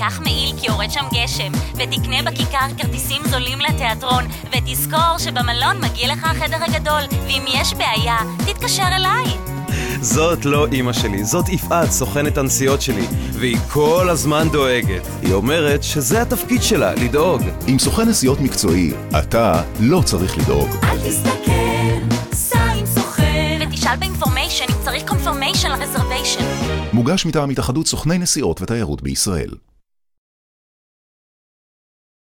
קח מעיל כי יורד שם גשם, ותקנה בכיכר כרטיסים זולים לתיאטרון, ותזכור שבמלון מגיע לך החדר הגדול, ואם יש בעיה, תתקשר אליי. זאת לא אמא שלי, זאת יפעת, סוכנת הנסיעות שלי, והיא כל הזמן דואגת. היא אומרת שזה התפקיד שלה, לדאוג. עם סוכן נסיעות מקצועי, אתה לא צריך לדאוג. אל תסתכל, סע עם סוכן. ותשאל באינפורמיישן אם צריך קונפורמיישן לרזרוויישן. מוגש מטעם התאחדות סוכני נסיעות ותיירות בישראל.